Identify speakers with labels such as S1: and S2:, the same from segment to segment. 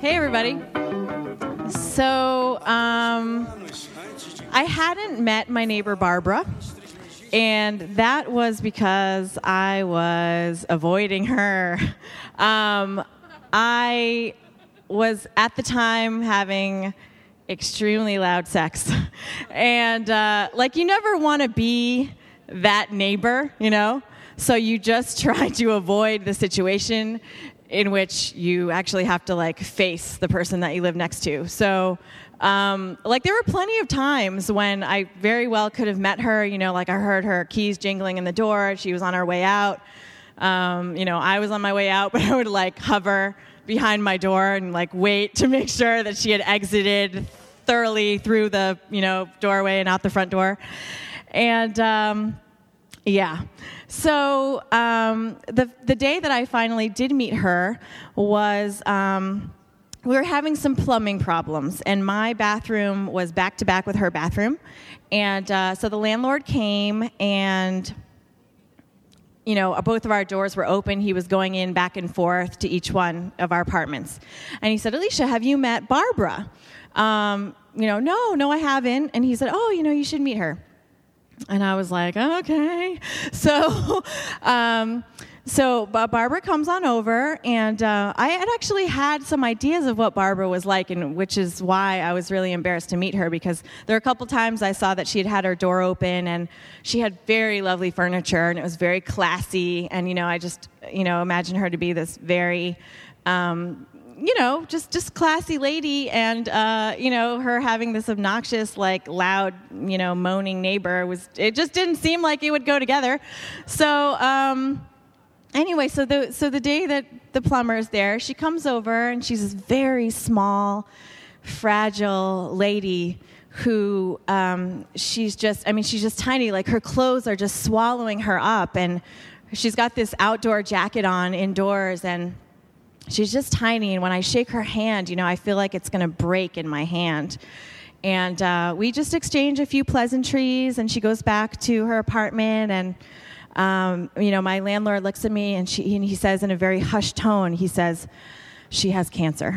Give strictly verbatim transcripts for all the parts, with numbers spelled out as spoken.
S1: Hey, everybody. So, um, I hadn't met my neighbor Barbara, and that was because I was avoiding her. Um, I was at the time having extremely loud sex, and uh, like you never want to be that neighbor, you know? So you just try to avoid the situation in which you actually have to like face the person that you live next to. So um, like there were plenty of times when I very well could have met her, you know, like I heard her keys jingling in the door, she was on her way out. Um, you know, I was on my way out, but I would like hover behind my door and like wait to make sure that she had exited thoroughly through the, you know, doorway and out the front door. And um, yeah. So um, the the day that I finally did meet her was um, we were having some plumbing problems, and my bathroom was back to back with her bathroom, and uh, so the landlord came, and you know both of our doors were open. He was going in back and forth to each one of our apartments, and he said, "Alicia, have you met Barbara?" Um, you know, no, no, I haven't. And he said, "Oh, you know, you should meet her." And I was like, okay. So, um, so Barbara comes on over, and uh, I had actually had some ideas of what Barbara was like, and which is why I was really embarrassed to meet her, because there were a couple times I saw that she had had her door open, and she had very lovely furniture, and it was very classy, and, you know, I just, you know, imagine her to be this very... Um, you know, just, just classy lady, and, uh, you know, her having this obnoxious, like, loud, you know, moaning neighbor, was, it just didn't seem like it would go together. So, um, anyway, so the, so the day that the plumber is there, she comes over, and she's this very small, fragile lady who, um, she's just, I mean, she's just tiny, like, her clothes are just swallowing her up, and she's got this outdoor jacket on indoors, and she's just tiny, and when I shake her hand, you know, I feel like it's going to break in my hand. And uh, we just exchange a few pleasantries, and she goes back to her apartment, and, um, you know, my landlord looks at me, and, she, and he says in a very hushed tone, he says, "She has cancer."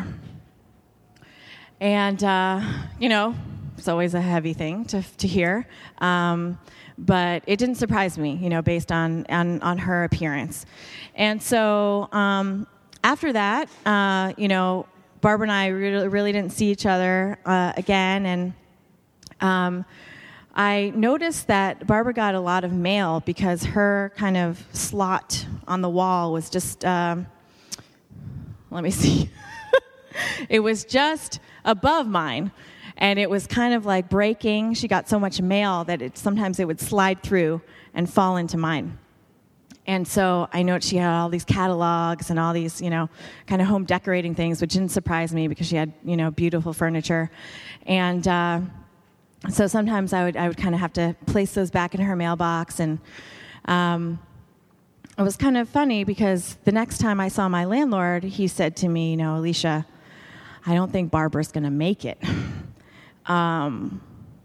S1: And, uh, you know, it's always a heavy thing to, to hear. Um, but it didn't surprise me, you know, based on, on, on her appearance. And so... Um, After that, uh, you know, Barbara and I really, really didn't see each other uh, again, and um, I noticed that Barbara got a lot of mail because her kind of slot on the wall was just, um, let me see, it was just above mine, and it was kind of like breaking. She got so much mail that it sometimes it would slide through and fall into mine. And so I noticed she had all these catalogs and all these, you know, kind of home decorating things, which didn't surprise me because she had, you know, beautiful furniture. And uh, so sometimes I would I would kind of have to place those back in her mailbox. And um, it was kind of funny because the next time I saw my landlord, he said to me, you know, "Alicia, I don't think Barbara's going to make it. Um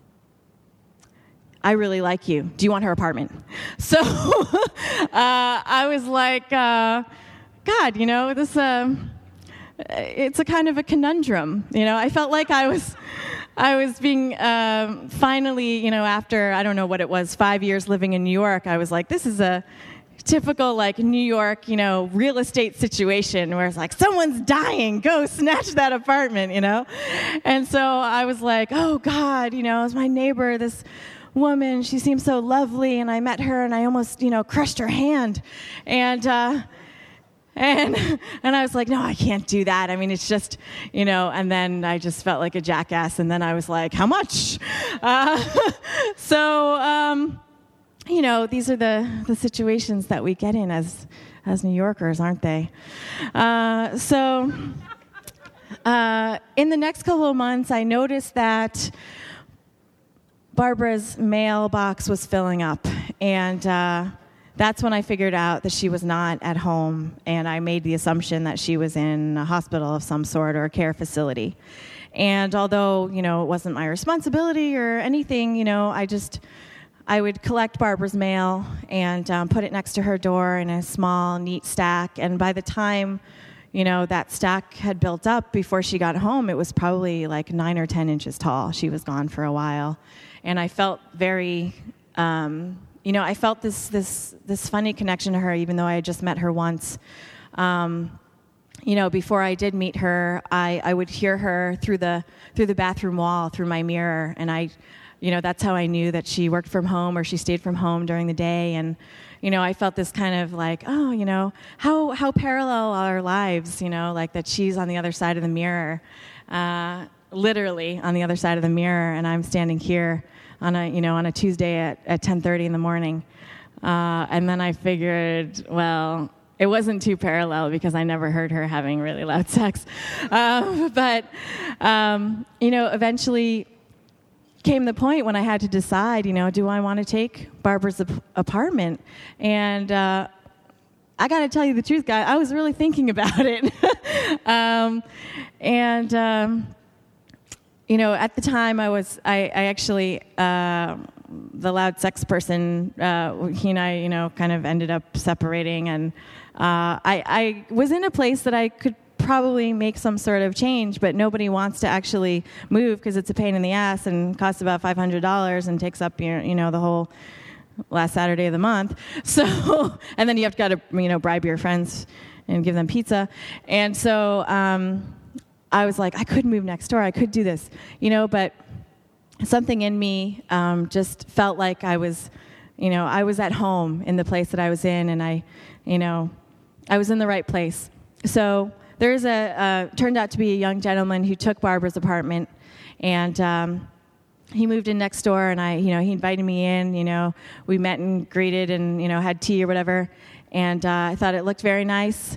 S1: I really like you. Do you want her apartment?" So uh, I was like, uh, God, you know, this, uh, it's a kind of a conundrum. You know, I felt like I was, I was being um, finally, you know, after, I don't know what it was, five years living in New York, I was like, this is a typical, like, New York, you know, real estate situation where it's like, someone's dying, go snatch that apartment, you know? And so I was like, oh, God, you know, it's my neighbor, this woman, she seemed so lovely, and I met her, and I almost, you know, crushed her hand, and uh, and and I was like, no, I can't do that. I mean, it's just, you know, and then I just felt like a jackass, and then I was like, how much? Uh, so, um, you know, these are the, the situations that we get in as as New Yorkers, aren't they? Uh, so, uh, in the next couple of months, I noticed that Barbara's mailbox was filling up, and uh, that's when I figured out that she was not at home, and I made the assumption that she was in a hospital of some sort or a care facility. And although, you know, it wasn't my responsibility or anything, you know, I just, I would collect Barbara's mail and um, put it next to her door in a small, neat stack, and by the time, you know, that stack had built up before she got home. It was probably like nine or ten inches tall. She was gone for a while. And I felt very, um, you know, I felt this this this funny connection to her, even though I had just met her once. Um, you know, before I did meet her, I, I would hear her through the through the bathroom wall, through my mirror, and I, you know, that's how I knew that she worked from home or she stayed from home during the day. And you know, I felt this kind of like, oh, you know, how how parallel are our lives, you know, like that she's on the other side of the mirror, uh, literally on the other side of the mirror, and I'm standing here on a, you know, on a Tuesday at, at ten thirty in the morning. Uh, and then I figured, well, it wasn't too parallel because I never heard her having really loud sex. Uh, but, um, you know, eventually came the point when I had to decide, you know, do I want to take Barbara's ap- apartment? And uh, I got to tell you the truth, guys, I was really thinking about it. um, and, um, you know, at the time I was, I, I actually, uh, the loud sex person, uh, he and I, you know, kind of ended up separating. And uh, I, I was in a place that I could probably make some sort of change, but nobody wants to actually move because it's a pain in the ass and costs about five hundred dollars and takes up your, you know, the whole last Saturday of the month. So, and then you have to got to, you know, bribe your friends and give them pizza. And so um, I was like, I could move next door. I could do this, you know, but something in me um, just felt like I was, you know, I was at home in the place that I was in, and I, you know, I was in the right place. So there's a, uh, turned out to be a young gentleman who took Barbara's apartment, and um, he moved in next door, and I, you know, he invited me in, you know, we met and greeted and, you know, had tea or whatever, and uh, I thought it looked very nice,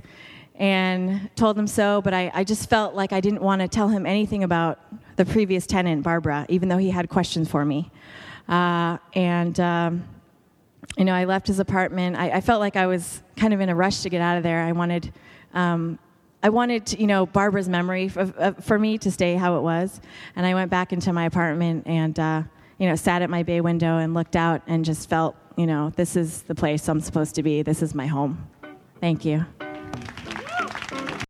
S1: and told him so, but I, I just felt like I didn't want to tell him anything about the previous tenant, Barbara, even though he had questions for me. Uh, and, um, you know, I left his apartment. I, I felt like I was kind of in a rush to get out of there. I wanted... Um, I wanted, you know, Barbara's memory for, for me to stay how it was. And I went back into my apartment and, uh, you know, sat at my bay window and looked out and just felt, you know, this is the place I'm supposed to be. This is my home. Thank you.